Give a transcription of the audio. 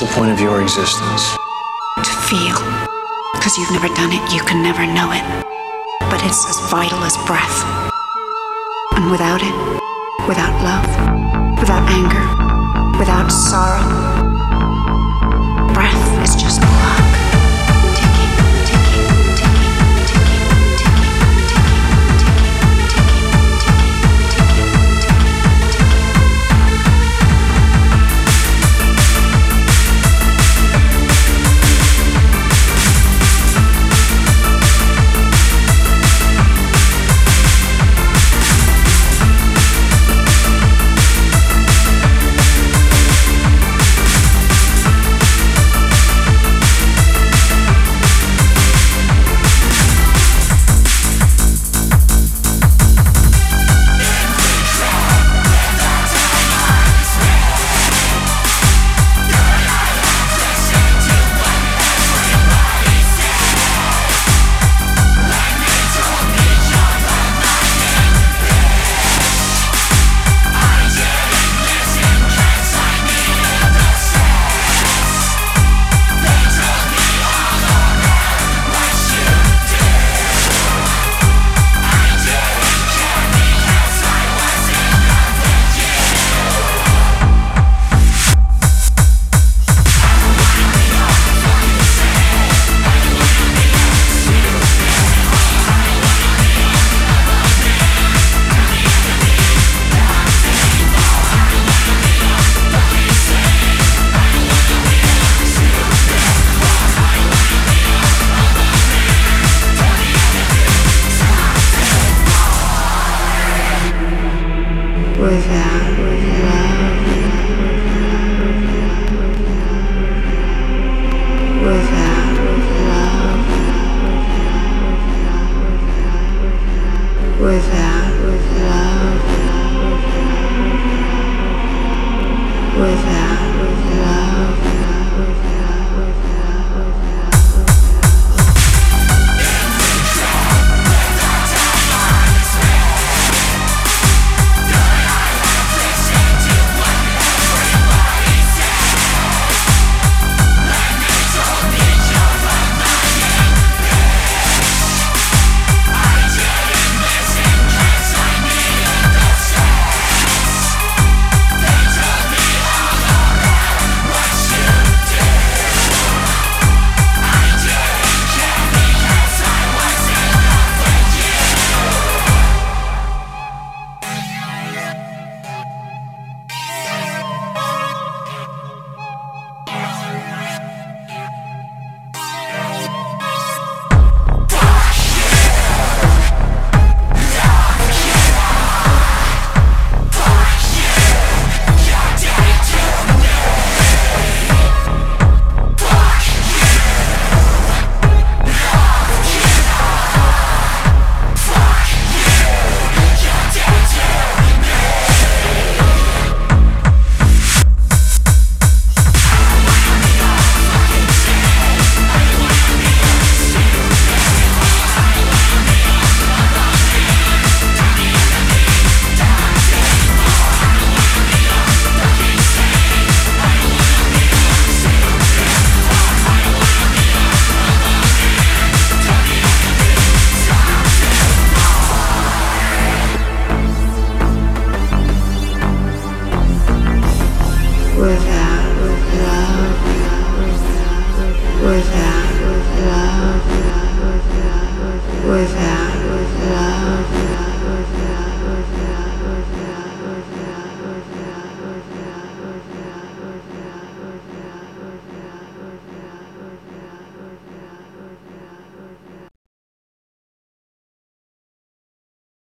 the point of your existence? To feel. Because you've never done it, you can never know it. But it's as vital as breath. And without it, without love, without anger, without sorrow, breath is just a clock. Ticking, ticking, ticking, ticking, ticking, ticking, without